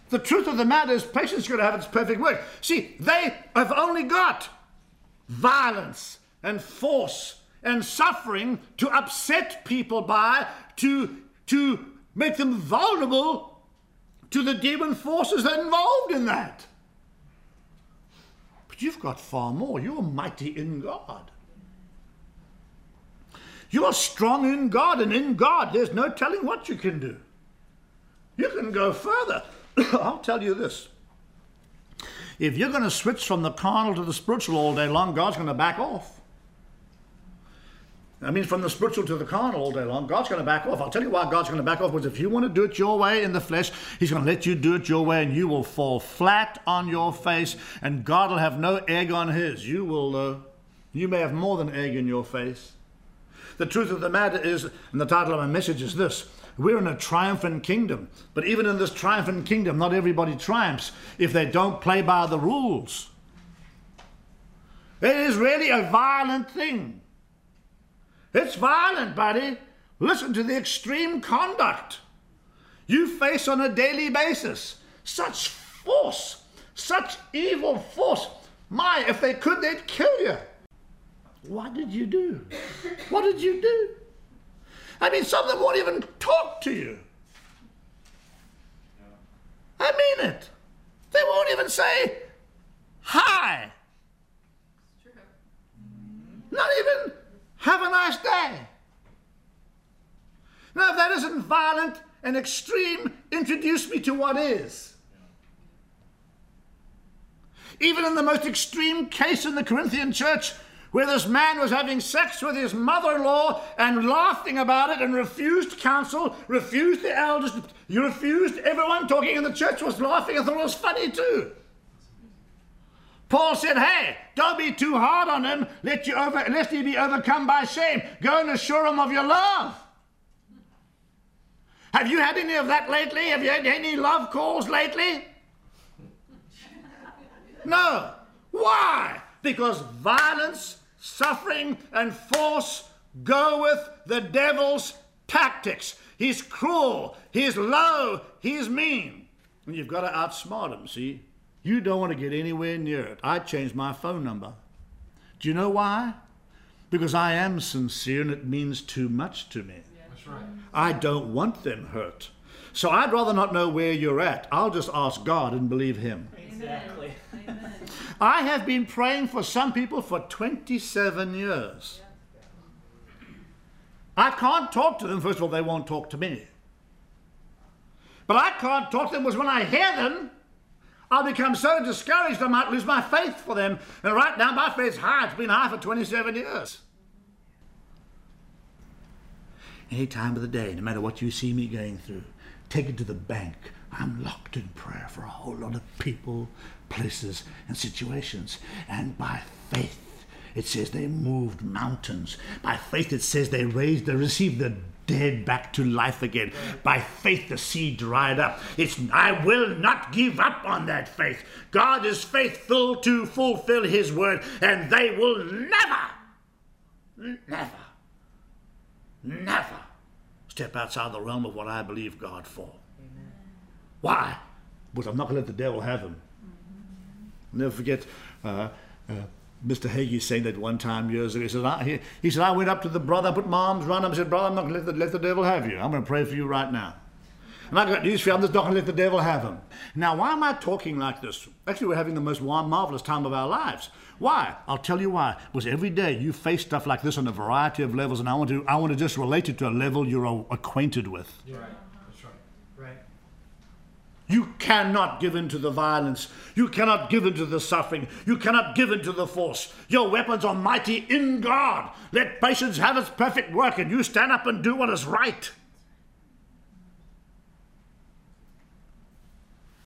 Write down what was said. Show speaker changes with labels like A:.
A: The truth of the matter is patience is going to have its perfect work. See, they have only got violence and force and suffering to upset people by, to make them vulnerable to the demon forces that are involved in that. But you've got far more. You're mighty in God. You're strong in God, and in God there's no telling what you can do. You can go further. I'll tell you this. If you're going to switch from the carnal to the spiritual all day long, God's going to back off. I mean, from the spiritual to the carnal all day long, God's going to back off. I'll tell you why God's going to back off, because if you want to do it your way in the flesh, he's going to let you do it your way, and you will fall flat on your face, and God will have no egg on his. You may have more than egg in your face. The truth of the matter is, and the title of my message is this: we're in a triumphant kingdom. But even in this triumphant kingdom, not everybody triumphs if they don't play by the rules. It is really a violent thing. It's violent, buddy. Listen to the extreme conduct you face on a daily basis. Such force, such evil force. My, if they could, they'd kill you. What did you do? What did you do? I mean, some of them won't even talk to you. I mean it. They won't even say hi. It's true. Not even have a nice day. Now, if that isn't violent and extreme, introduce me to what is. Even in the most extreme case in the Corinthian church, where this man was having sex with his mother-in-law and laughing about it and refused counsel, refused the elders, you refused, everyone talking in the church was laughing and thought it was funny too. Paul said, hey, don't be too hard on him, lest he be overcome by shame. Go and assure him of your love. Have you had any of that lately? Have you had any love calls lately? No. Why? Because violence, suffering, and force go with the devil's tactics. He's cruel, he's low, he's mean. And you've got to outsmart him, see? You don't want to get anywhere near it. I changed my phone number. Do you know why? Because I am sincere and it means too much to me.
B: That's right.
A: I don't want them hurt. So I'd rather not know where you're at. I'll just ask God and believe him.
B: Exactly.
C: Amen.
A: I have been praying for some people for 27 years. I can't talk to them. First of all, they won't talk to me. But I can't talk to them because when I hear them, I'll become so discouraged I might lose my faith for them. And right now my faith's high. It's been high for 27 years. Any time of the day, no matter what you see me going through, take it to the bank. I'm locked in prayer for a whole lot of people, places, and situations. And by faith, it says they moved mountains. By faith, it says they received the dead back to life again. By faith, the sea dried up. I will not give up on that faith. God is faithful to fulfill his word, and they will never step outside the realm of what I believe God for. Amen. Why? Because I'm not going to let the devil have him. I'll never forget Mr. Hagee saying that one time years ago. He said, I went up to the brother, put my arms around him and said, brother, I'm not going to let the devil have you. I'm going to pray for you right now. And I've got news for you, I'm just not going to let the devil have him. Now, why am I talking like this? Actually, we're having the most marvelous time of our lives. Why? I'll tell you why. Because every day you face stuff like this on a variety of levels, and I want to just relate it to a level you're acquainted with.
B: Yeah. That's right. Right.
A: You cannot give in to the violence. You cannot give in to the suffering. You cannot give in to the force. Your weapons are mighty in God. Let patience have its perfect work, and you stand up and do what is right.